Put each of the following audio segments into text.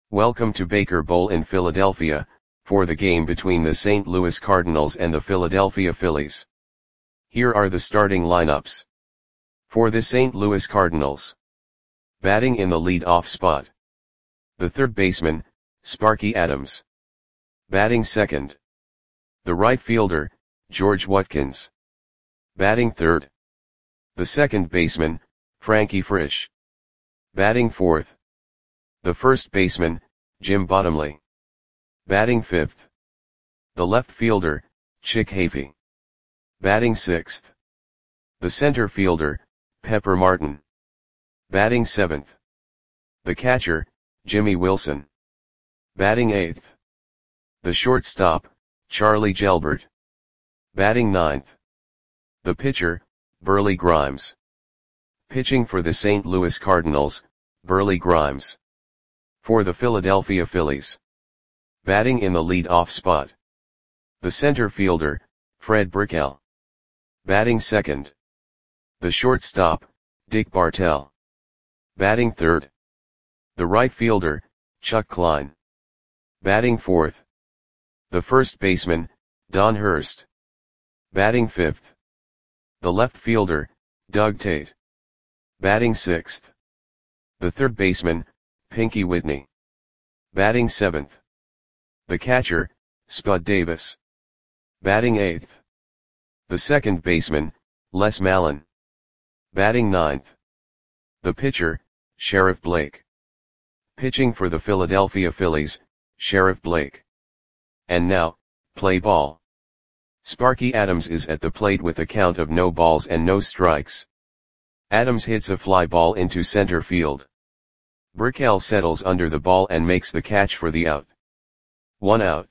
Welcome to Baker Bowl in Philadelphia, for the game between the St. Louis Cardinals and the Philadelphia Phillies. Here are the starting lineups. For the St. Louis Cardinals. Batting in the lead-off spot. The third baseman, Sparky Adams. Batting second. The right fielder, George Watkins. Batting third. The second baseman, Frankie Frisch. Batting fourth. The first baseman, Jim Bottomley. Batting fifth. The left fielder, Chick Hafey. Batting sixth. The center fielder, Pepper Martin. Batting seventh. The catcher, Jimmy Wilson. Batting eighth. The shortstop, Charlie Gelbert. Batting ninth. The pitcher, Burley Grimes. Pitching for the St. Louis Cardinals, Burley Grimes. For the Philadelphia Phillies. Batting in the lead-off spot. The center fielder, Fred Brickell. Batting second. The shortstop, Dick Bartell. Batting third. The right fielder, Chuck Klein. Batting fourth. The first baseman, Don Hurst. Batting fifth. The left fielder, Doug Tate. Batting sixth. The third baseman, Pinky Whitney. Batting seventh. The catcher, Spud Davis. Batting eighth. The second baseman, Les Mallon. Batting ninth. The pitcher, Sheriff Blake. Pitching for the Philadelphia Phillies, Sheriff Blake. And now, play ball. Sparky Adams is at the plate with a count of no balls and no strikes. Adams hits a fly ball into center field. Brickell settles under the ball and makes the catch for the out. 1 out.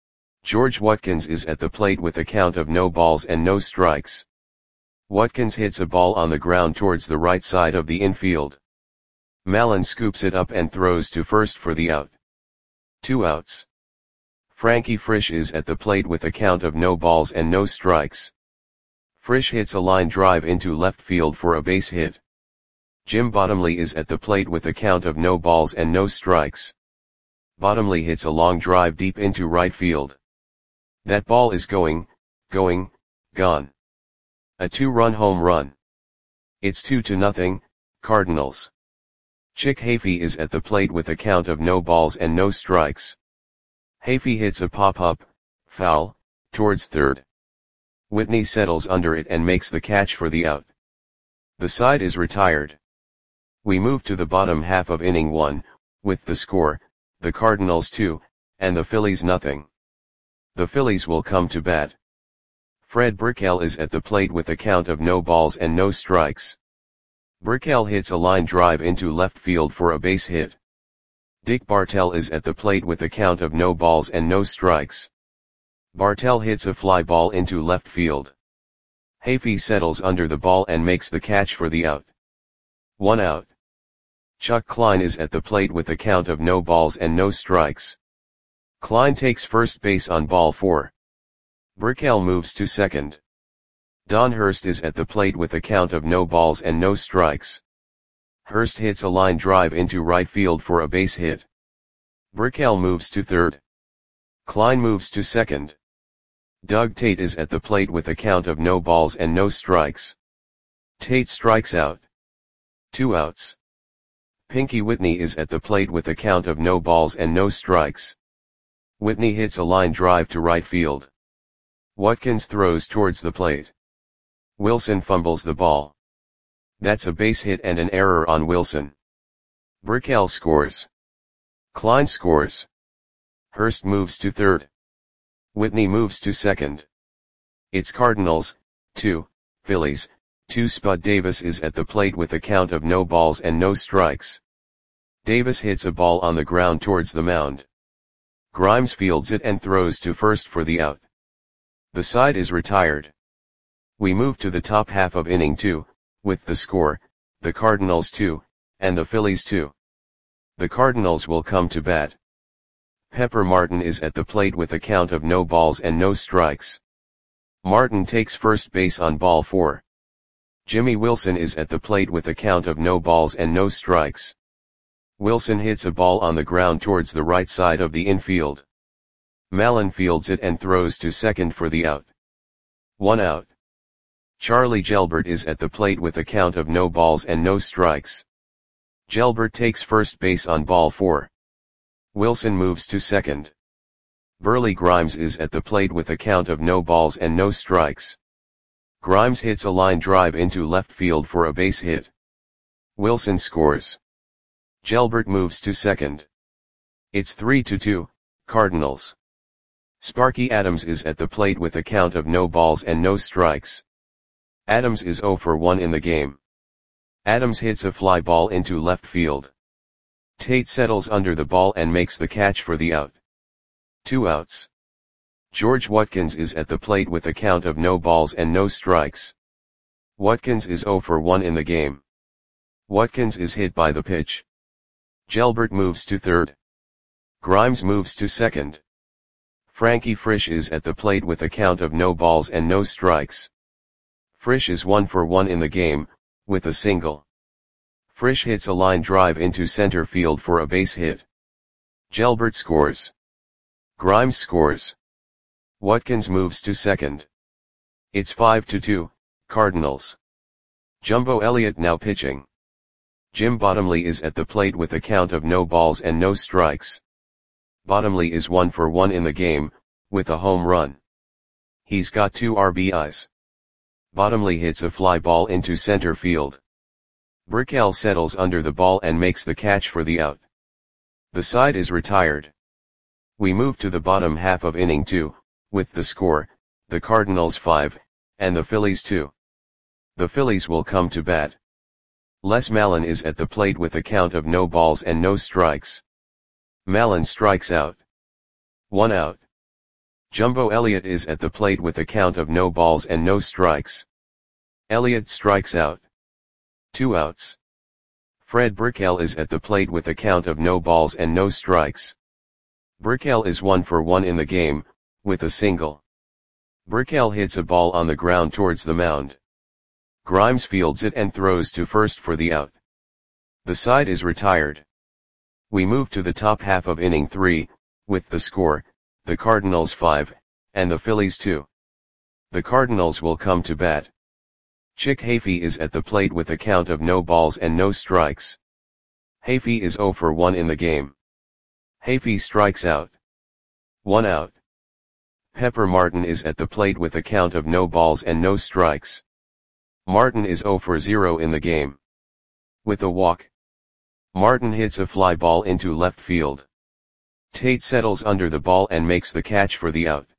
George Watkins is at the plate with a count of no balls and no strikes. Watkins hits a ball on the ground towards the right side of the infield. Mallon scoops it up and throws to first for the out. 2 outs. Frankie Frisch is at the plate with a count of no balls and no strikes. Frisch hits a line drive into left field for a base hit. Jim Bottomley is at the plate with a count of no balls and no strikes. Bottomley hits a long drive deep into right field. That ball is gone. A 2-run home run. It's 2-0, Cardinals. Chick Hafey is at the plate with a count of no balls and no strikes. Hafey hits a pop-up, foul, towards third. Whitney settles under it and makes the catch for the out. The side is retired. We move to the bottom half of inning 1, with the score, the Cardinals 2, and the Phillies nothing. The Phillies will come to bat. Fred Brickell is at the plate with a count of no balls and no strikes. Brickell hits a line drive into left field for a base hit. Dick Bartell is at the plate with a count of no balls and no strikes. Bartell hits a fly ball into left field. Hafey settles under the ball and makes the catch for the out. 1 out. Chuck Klein is at the plate with a count of no balls and no strikes. Klein takes first base on ball 4. Brickell moves to second. Don Hurst is at the plate with a count of no balls and no strikes. Hurst hits a line drive into right field for a base hit. Brickell moves to third. Klein moves to second. Doug Tate is at the plate with a count of no balls and no strikes. Tate strikes out. 2 outs. Pinky Whitney is at the plate with a count of no balls and no strikes. Whitney hits a line drive to right field. Watkins throws towards the plate. Wilson fumbles the ball. That's a base hit and an error on Wilson. Brickell scores. Klein scores. Hurst moves to third. Whitney moves to second. It's Cardinals, 2, Phillies, 2. Spud Davis is at the plate with a count of no balls and no strikes. Davis hits a ball on the ground towards the mound. Grimes fields it and throws to first for the out. The side is retired. We move to the top half of inning 2, with the score, the Cardinals 2, and the Phillies 2. The Cardinals will come to bat. Pepper Martin is at the plate with a count of no balls and no strikes. Martin takes first base on ball 4. Jimmy Wilson is at the plate with a count of no balls and no strikes. Wilson hits a ball on the ground towards the right side of the infield. Mallon fields it and throws to second for the out. 1 out. Charlie Gelbert is at the plate with a count of no balls and no strikes. Gelbert takes first base on ball 4. Wilson moves to second. Burley Grimes is at the plate with a count of no balls and no strikes. Grimes hits a line drive into left field for a base hit. Wilson scores. Gelbert moves to second. It's 3-2, Cardinals. Sparky Adams is at the plate with a count of no balls and no strikes. Adams is 0 for 1 in the game. Adams hits a fly ball into left field. Tate settles under the ball and makes the catch for the out. 2 outs. George Watkins is at the plate with a count of no balls and no strikes. Watkins is 0 for 1 in the game. Watkins is hit by the pitch. Gelbert moves to third. Grimes moves to second. Frankie Frisch is at the plate with a count of no balls and no strikes. Frisch is 1 for 1 in the game, with a single. Frisch hits a line drive into center field for a base hit. Gelbert scores. Grimes scores. Watkins moves to second. It's 5-2, Cardinals. Jumbo Elliott now pitching. Jim Bottomley is at the plate with a count of no balls and no strikes. Bottomley is 1 for 1 in the game, with a home run. He's got 2 RBIs. Bottomley hits a fly ball into center field. Brickell settles under the ball and makes the catch for the out. The side is retired. We move to the bottom half of inning 2, with the score, the Cardinals 5, and the Phillies 2. The Phillies will come to bat. Les Mallon is at the plate with a count of no balls and no strikes. Mallon strikes out. 1 out. Jumbo Elliott is at the plate with a count of no balls and no strikes. Elliott strikes out. 2 outs. Fred Brickell is at the plate with a count of no balls and no strikes. Brickell is 1 for 1 in the game, with a single. Brickell hits a ball on the ground towards the mound. Grimes fields it and throws to first for the out. The side is retired. We move to the top half of inning 3, with the score, the Cardinals 5, and the Phillies 2. The Cardinals will come to bat. Chick Hafey is at the plate with a count of no balls and no strikes. Hafey is 0 for 1 in the game. Hafey strikes out. 1 out. Pepper Martin is at the plate with a count of no balls and no strikes. Martin is 0 for 0 in the game. With a walk. Martin hits a fly ball into left field. Tate settles under the ball and makes the catch for the out.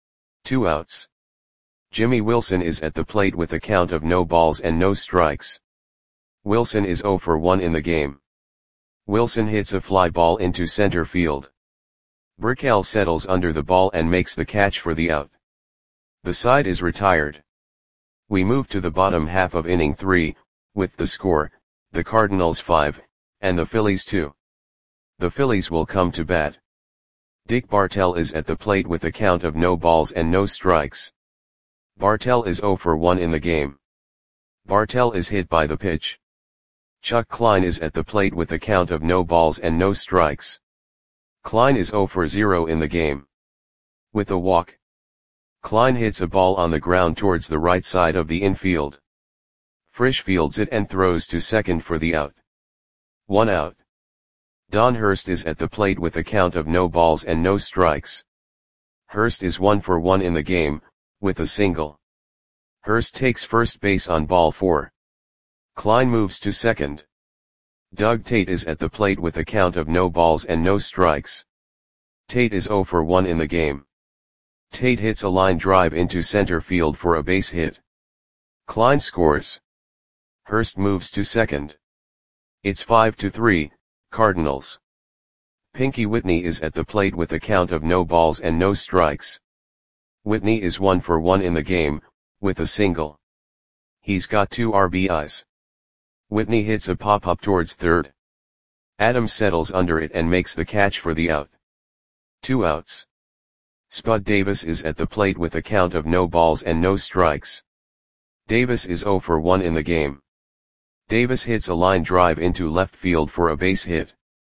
2 outs. Jimmy Wilson is at the plate with a count of no balls and no strikes. Wilson is 0 for 1 in the game. Wilson hits a fly ball into center field. Brickell settles under the ball and makes the catch for the out. The side is retired. We move to the bottom half of inning 3, with the score, the Cardinals 5, and the Phillies 2. The Phillies will come to bat. Dick Bartell is at the plate with a count of no balls and no strikes. Bartell is 0 for 1 in the game. Bartell is hit by the pitch. Chuck Klein is at the plate with a count of no balls and no strikes. Klein is 0 for 0 in the game. With a walk. Klein hits a ball on the ground towards the right side of the infield. Frisch fields it and throws to second for the out. 1 out. Don Hurst is at the plate with a count of no balls and no strikes. Hurst is 1 for 1 in the game, with a single. Hurst takes first base on ball 4. Klein moves to second. Doug Tate is at the plate with a count of no balls and no strikes. Tate is 0 for 1 in the game. Tate hits a line drive into center field for a base hit. Klein scores. Hurst moves to second. It's 5-3, Cardinals. Pinky Whitney is at the plate with a count of no balls and no strikes. Whitney is 1 for 1 in the game, with a single. He's got 2 RBIs. Whitney hits a pop-up towards third. Adams settles under it and makes the catch for the out. 2 outs. Spud Davis is at the plate with a count of no balls and no strikes. Davis is 0 for 1 in the game. Davis hits a line drive into left field for a base hit.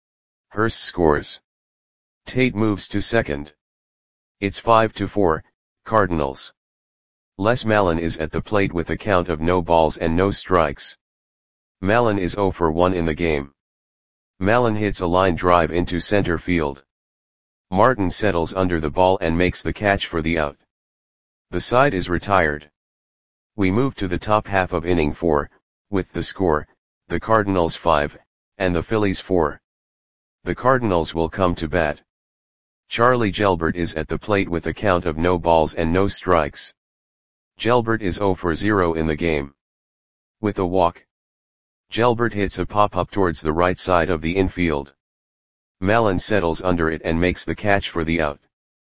Hurst scores. Tate moves to second. It's 5-4, Cardinals. Les Mallon is at the plate with a count of no balls and no strikes. Mallon is 0 for 1 in the game. Mallon hits a line drive into center field. Martin settles under the ball and makes the catch for the out. The side is retired. We move to the top half of inning 4, with the score, the Cardinals 5, and the Phillies 4. The Cardinals will come to bat. Charlie Gelbert is at the plate with a count of no balls and no strikes. Gelbert is 0 for 0 in the game. With a walk, Gelbert hits a pop-up towards the right side of the infield. Mallon settles under it and makes the catch for the out.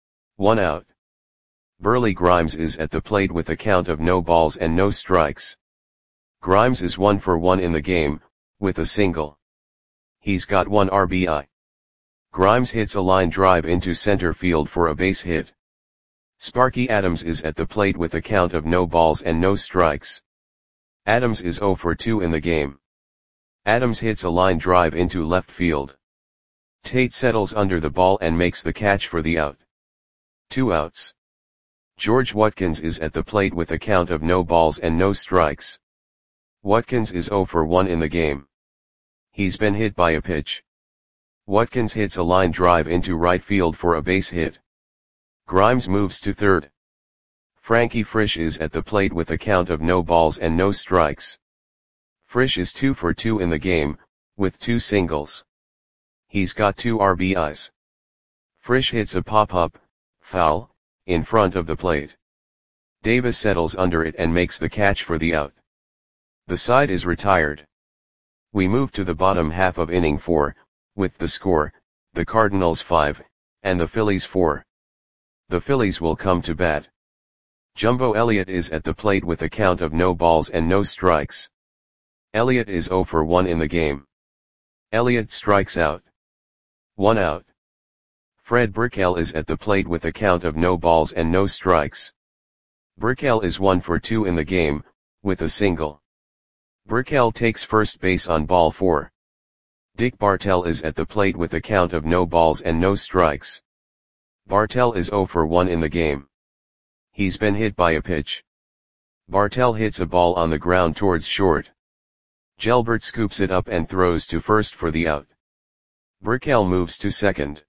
1 out. Burley Grimes is at the plate with a count of no balls and no strikes. Grimes is 1 for 1 in the game, with a single. He's got 1 RBI. Grimes hits a line drive into center field for a base hit. Sparky Adams is at the plate with a count of no balls and no strikes. Adams is 0 for 2 in the game. Adams hits a line drive into left field. Tate settles under the ball and makes the catch for the out. 2 outs. George Watkins is at the plate with a count of no balls and no strikes. Watkins is 0 for 1 in the game. He's been hit by a pitch. Watkins hits a line drive into right field for a base hit. Grimes moves to third. Frankie Frisch is at the plate with a count of no balls and no strikes. Frisch is 2 for 2 in the game, with 2 singles. He's got 2 RBIs. Frisch hits a pop-up, foul, in front of the plate. Davis settles under it and makes the catch for the out. The side is retired. We move to the bottom half of inning 4, with the score, the Cardinals 5, and the Phillies 4. The Phillies will come to bat. Jumbo Elliott is at the plate with a count of no balls and no strikes. Elliott is 0 for 1 in the game. Elliott strikes out. 1 out. Fred Brickell is at the plate with a count of no balls and no strikes. Brickell is 1 for 2 in the game, with a single. Brickell takes first base on ball 4. Dick Bartell is at the plate with a count of no balls and no strikes. Bartell is 0 for 1 in the game. He's been hit by a pitch. Bartell hits a ball on the ground towards short. Gelbert scoops it up and throws to first for the out. Brickell moves to second.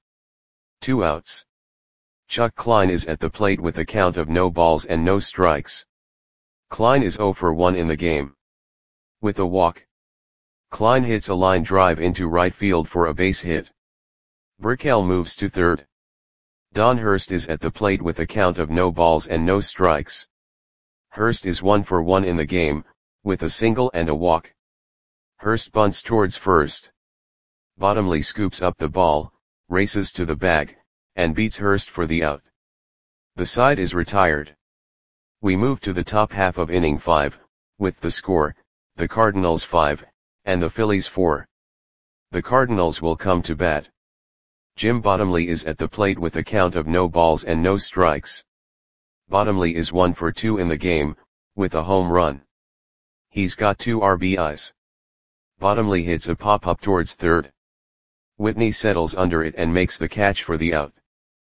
2 outs. Chuck Klein is at the plate with a count of no balls and no strikes. Klein is 0 for 1 in the game. With a walk, Klein hits a line drive into right field for a base hit. Brickell moves to third. Don Hurst is at the plate with a count of no balls and no strikes. Hurst is 1 for 1 in the game, with a single and a walk. Hurst bunts towards first. Bottomley scoops up the ball, races to the bag, and beats Hurst for the out. The side is retired. We move to the top half of inning 5, with the score, the Cardinals 5, and the Phillies 4. The Cardinals will come to bat. Jim Bottomley is at the plate with a count of no balls and no strikes. Bottomley is 1 for 2 in the game, with a home run. He's got 2 RBIs. Bottomley hits a pop-up towards third. Whitney settles under it and makes the catch for the out.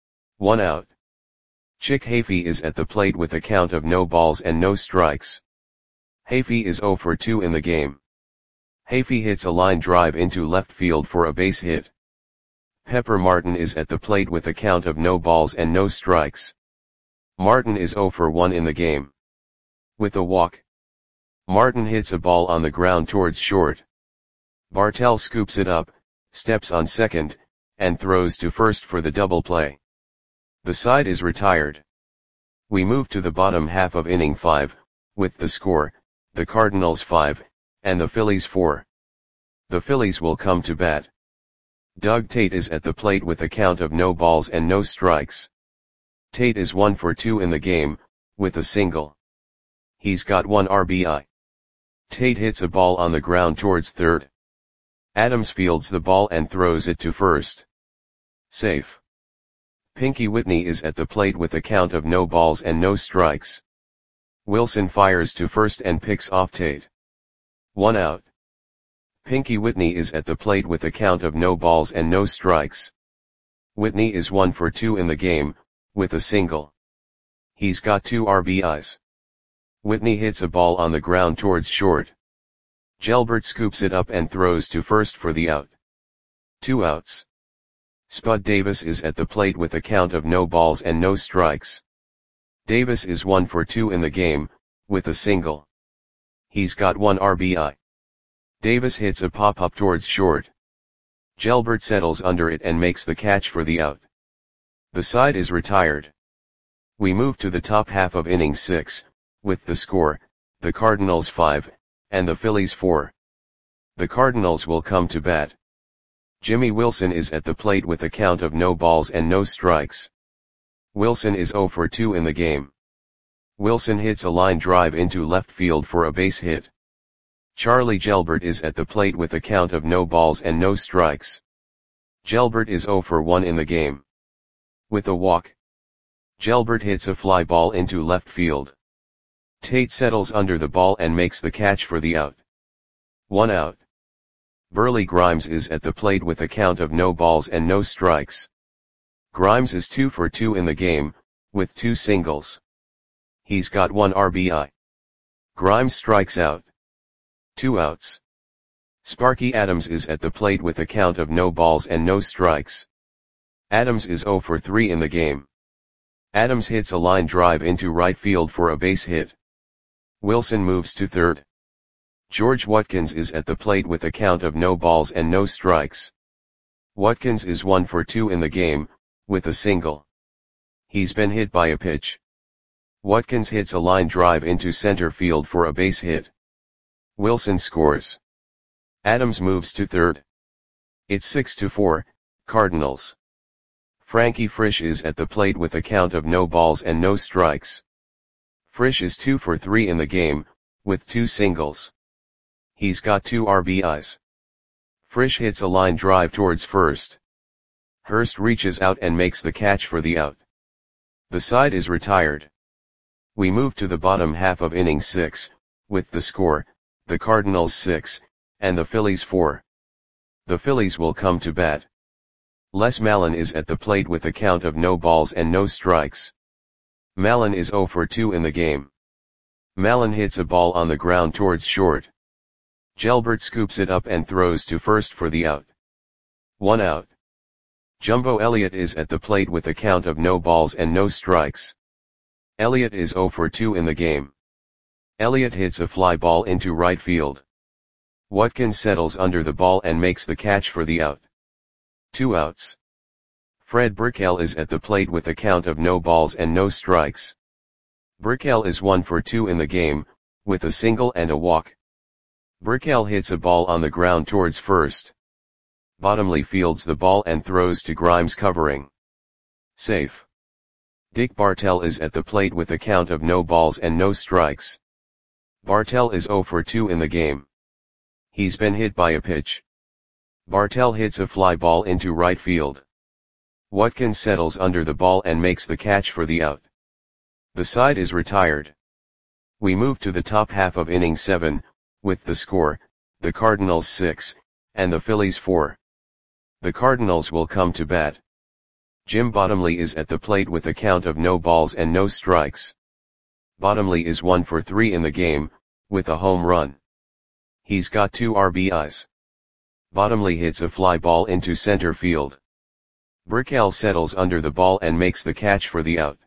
1 out. Chick Hafey is at the plate with a count of no balls and no strikes. Hafey is 0 for 2 in the game. Hafey hits a line drive into left field for a base hit. Pepper Martin is at the plate with a count of no balls and no strikes. Martin is 0 for 1 in the game. With a walk, Martin hits a ball on the ground towards short. Bartell scoops it up, steps on second, and throws to first for the double play. The side is retired. We move to the bottom half of inning 5, with the score, the Cardinals 5, and the Phillies 4. The Phillies will come to bat. Doug Tate is at the plate with a count of no balls and no strikes. Tate is 1 for 2 in the game, with a single. He's got 1 RBI. Tate hits a ball on the ground towards third. Adams fields the ball and throws it to first. Safe. Pinky Whitney is at the plate with a count of no balls and no strikes. Wilson fires to first and picks off Tate. 1 out. Pinky Whitney is at the plate with a count of no balls and no strikes. Whitney is 1 for 2 in the game, with a single. He's got 2 RBIs. Whitney hits a ball on the ground towards short. Gelbert scoops it up and throws to first for the out. 2 outs. Spud Davis is at the plate with a count of no balls and no strikes. Davis is 1 for 2 in the game, with a single. He's got 1 RBI. Davis hits a pop-up towards short. Gelbert settles under it and makes the catch for the out. The side is retired. We move to the top half of inning 6, with the score, the Cardinals 5, and the Phillies 4. The Cardinals will come to bat. Jimmy Wilson is at the plate with a count of no balls and no strikes. Wilson is 0 for 2 in the game. Wilson hits a line drive into left field for a base hit. Charlie Gelbert is at the plate with a count of no balls and no strikes. Gelbert is 0 for 1 in the game. With a walk, Gelbert hits a fly ball into left field. Tate settles under the ball and makes the catch for the out. 1 out. Burley Grimes is at the plate with a count of no balls and no strikes. Grimes is 2 for 2 in the game, with 2 singles. He's got 1 RBI. Grimes strikes out. 2 outs. Sparky Adams is at the plate with a count of no balls and no strikes. Adams is 0 for 3 in the game. Adams hits a line drive into right field for a base hit. Wilson moves to third. George Watkins is at the plate with a count of no balls and no strikes. Watkins is 1 for 2 in the game, with a single. He's been hit by a pitch. Watkins hits a line drive into center field for a base hit. Wilson scores. Adams moves to third. It's 6-4, Cardinals. Frankie Frisch is at the plate with a count of no balls and no strikes. Frisch is 2 for 3 in the game, with 2 singles. He's got 2 RBIs. Frisch hits a line drive towards first. Hurst reaches out and makes the catch for the out. The side is retired. We move to the bottom half of inning 6, with the score, the Cardinals 6, and the Phillies 4. The Phillies will come to bat. Les Mallon is at the plate with a count of no balls and no strikes. Mallon is 0 for 2 in the game. Mallon hits a ball on the ground towards short. Gelbert scoops it up and throws to first for the out. 1 out. Jumbo Elliott is at the plate with a count of no balls and no strikes. Elliott is 0 for 2 in the game. Elliott hits a fly ball into right field. Watkins settles under the ball and makes the catch for the out. 2 outs. Fred Brickell is at the plate with a count of no balls and no strikes. Brickell is 1 for 2 in the game, with a single and a walk. Brickell hits a ball on the ground towards first. Bottomley fields the ball and throws to Grimes covering. Safe. Dick Bartell is at the plate with a count of no balls and no strikes. Bartell is 0 for 2 in the game. He's been hit by a pitch. Bartell hits a fly ball into right field. Watkins settles under the ball and makes the catch for the out. The side is retired. We move to the top half of inning 7, with the score, the Cardinals 6, and the Phillies 4. The Cardinals will come to bat. Jim Bottomley is at the plate with a count of no balls and no strikes. Bottomley is 1 for 3 in the game, with a home run. He's got 2 RBIs. Bottomley hits a fly ball into center field. Brickell settles under the ball and makes the catch for the out.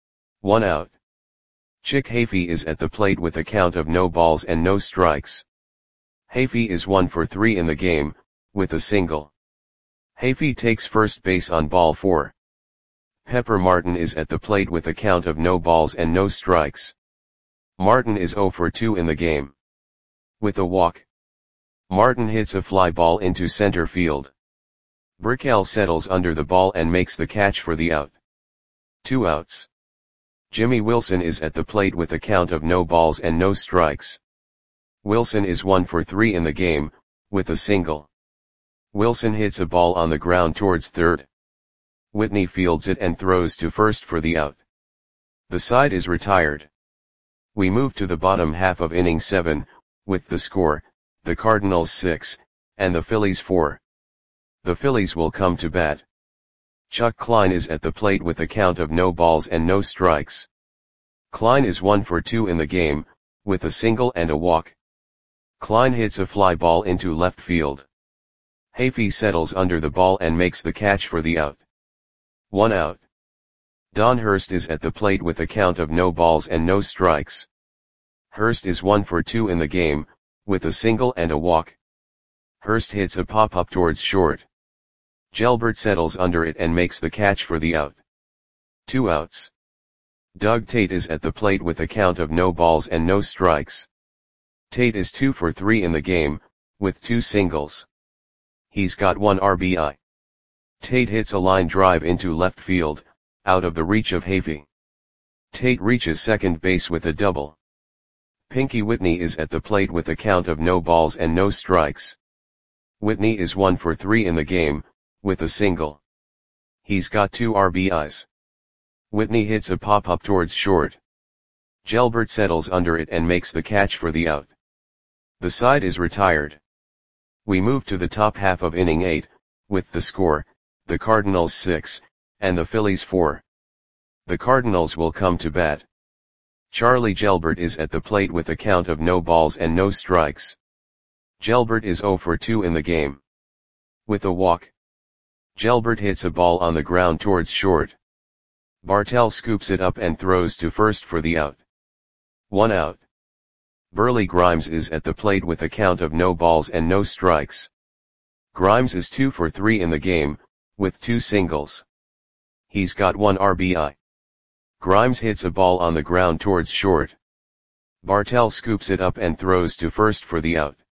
1 out. Chick Hafey is at the plate with a count of no balls and no strikes. Hafey is 1 for 3 in the game, with a single. Hafey takes first base on ball 4. Pepper Martin is at the plate with a count of no balls and no strikes. Martin is 0 for 2 in the game. With a walk, Martin hits a fly ball into center field. Brickell settles under the ball and makes the catch for the out. 2 outs. Jimmy Wilson is at the plate with a count of no balls and no strikes. Wilson is 1 for 3 in the game, with a single. Wilson hits a ball on the ground towards third. Whitney fields it and throws to first for the out. The side is retired. We move to the bottom half of inning 7, with the score, the Cardinals 6, and the Phillies 4. The Phillies will come to bat. Chuck Klein is at the plate with a count of no balls and no strikes. Klein is 1 for 2 in the game, with a single and a walk. Klein hits a fly ball into left field. Hafey settles under the ball and makes the catch for the out. 1 out. Don Hurst is at the plate with a count of no balls and no strikes. Hurst is 1 for 2 in the game, with a single and a walk. Hurst hits a pop-up towards short. Gelbert settles under it and makes the catch for the out. 2 outs. Doug Tate is at the plate with a count of no balls and no strikes. Tate is 2 for 3 in the game, with 2 singles. He's got 1 RBI. Tate hits a line drive into left field, out of the reach of Hafey. Tate reaches second base with a double. Pinky Whitney is at the plate with a count of no balls and no strikes. Whitney is 1 for 3 in the game, with a single. He's got 2 RBIs. Whitney hits a pop-up towards short. Gelbert settles under it and makes the catch for the out. The side is retired. We move to the top half of inning 8, with the score, the Cardinals 6, and the Phillies 4. The Cardinals will come to bat. Charlie Gelbert is at the plate with a count of no balls and no strikes. Gelbert is 0 for 2 in the game. With a walk. Gelbert hits a ball on the ground towards short. Bartell scoops it up and throws to first for the out. 1 out. Burley Grimes is at the plate with a count of no balls and no strikes. Grimes is 2 for 3 in the game, with 2 singles. He's got 1 RBI. Grimes hits a ball on the ground towards short. Bartell scoops it up and throws to first for the out.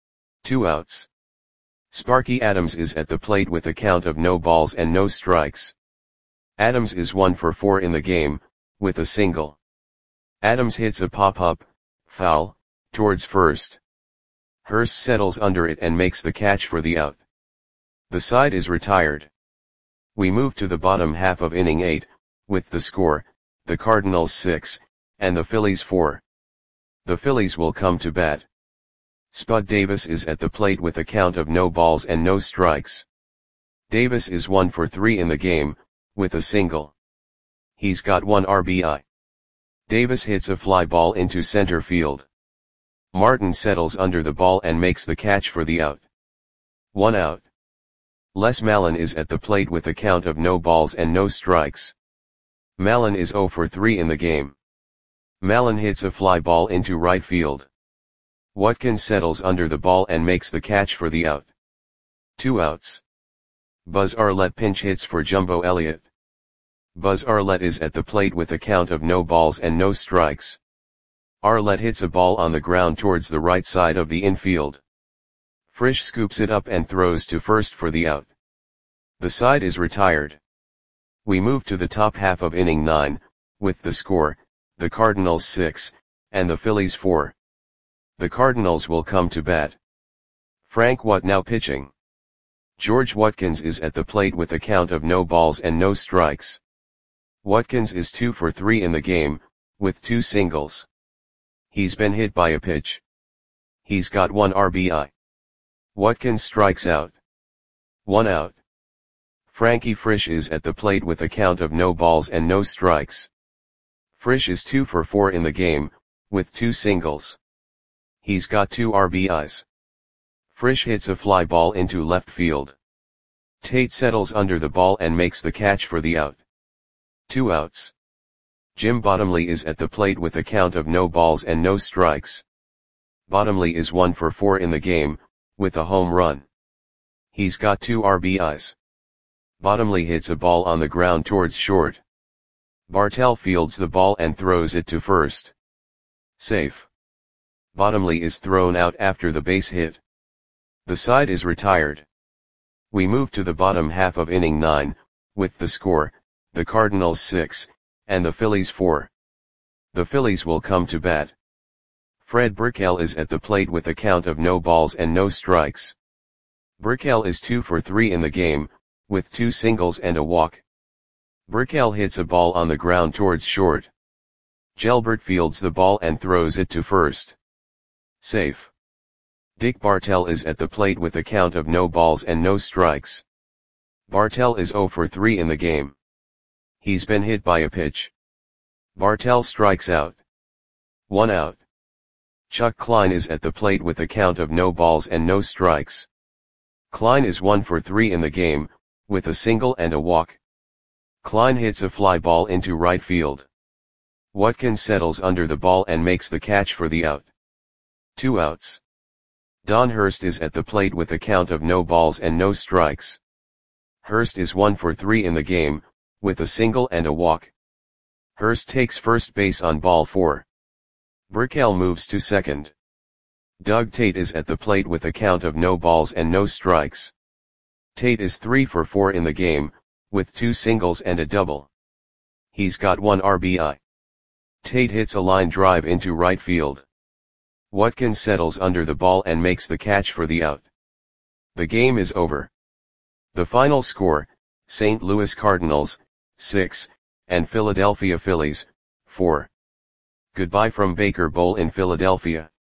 2 outs. Sparky Adams is at the plate with a count of no balls and no strikes. Adams is 1 for 4 in the game, with a single. Adams hits a pop-up, foul, towards first. Hurst settles under it and makes the catch for the out. The side is retired. We move to the bottom half of inning 8, with the score, the Cardinals 6, and the Phillies 4. The Phillies will come to bat. Spud Davis is at the plate with a count of no balls and no strikes. Davis is 1 for 3 in the game, with a single. He's got 1 RBI. Davis hits a fly ball into center field. Martin settles under the ball and makes the catch for the out. 1 out. Les Mallon is at the plate with a count of no balls and no strikes. Mallon is 0 for 3 in the game. Mallon hits a fly ball into right field. Watkins settles under the ball and makes the catch for the out. 2 outs. Buzz Arlett pinch hits for Jumbo Elliott. Buzz Arlett is at the plate with a count of no balls and no strikes. Arlett hits a ball on the ground towards the right side of the infield. Frisch scoops it up and throws to first for the out. The side is retired. We move to the top half of inning 9, with the score, the Cardinals 6, and the Phillies 4. The Cardinals will come to bat. Frank Watnow pitching. George Watkins is at the plate with a count of no balls and no strikes. Watkins is 2 for 3 in the game, with 2 singles. He's been hit by a pitch. He's got 1 RBI. Watkins strikes out. 1 out. Frankie Frisch is at the plate with a count of no balls and no strikes. Frisch is 2 for 4 in the game, with 2 singles. He's got 2 RBIs. Frisch hits a fly ball into left field. Tate settles under the ball and makes the catch for the out. 2 outs. Jim Bottomley is at the plate with a count of no balls and no strikes. Bottomley is 1 for 4 in the game, with a home run. He's got 2 RBIs. Bottomley hits a ball on the ground towards short. Bartell fields the ball and throws it to first. Safe. Bottomley is thrown out after the base hit. The side is retired. We move to the bottom half of inning 9, with the score, the Cardinals 6, and the Phillies 4. The Phillies will come to bat. Fred Burkell is at the plate with a count of no balls and no strikes. Burkell is 2 for 3 in the game, with 2 singles and a walk. Burkell hits a ball on the ground towards short. Gelbert fields the ball and throws it to first. Safe. Dick Bartell is at the plate with a count of no balls and no strikes. Bartell is 0 for 3 in the game. He's been hit by a pitch. Bartell strikes out. 1 out. Chuck Klein is at the plate with a count of no balls and no strikes. Klein is 1 for 3 in the game, with a single and a walk. Klein hits a fly ball into right field. Watkins settles under the ball and makes the catch for the out. 2 outs. Don Hurst is at the plate with a count of no balls and no strikes. Hurst is 1 for 3 in the game, with a single and a walk. Hurst takes first base on ball 4. Burkell moves to second. Doug Tate is at the plate with a count of no balls and no strikes. Tate is 3 for 4 in the game, with 2 singles and a double. He's got 1 RBI. Tate hits a line drive into right field. Watkins settles under the ball and makes the catch for the out. The game is over. The final score, St. Louis Cardinals, 6, and Philadelphia Phillies, 4. Goodbye from Baker Bowl in Philadelphia.